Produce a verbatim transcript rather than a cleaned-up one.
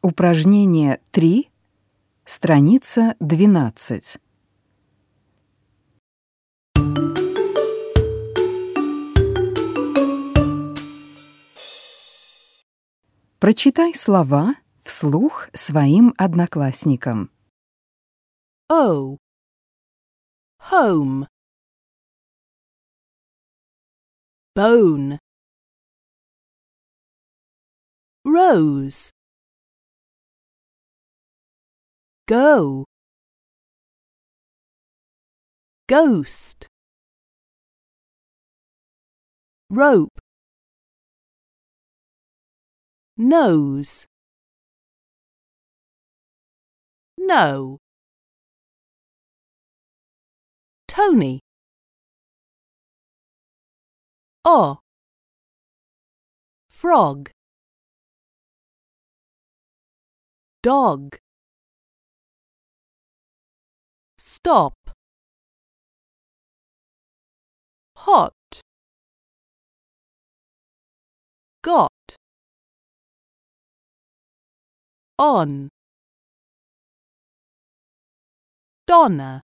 Упражнение три, страница двенадцать. Прочитай слова вслух своим одноклассникам. O, home, bone, rose, go, ghost, rope, nose, no, Tony, o, frog, dog, stop, hot, got, on, Donna.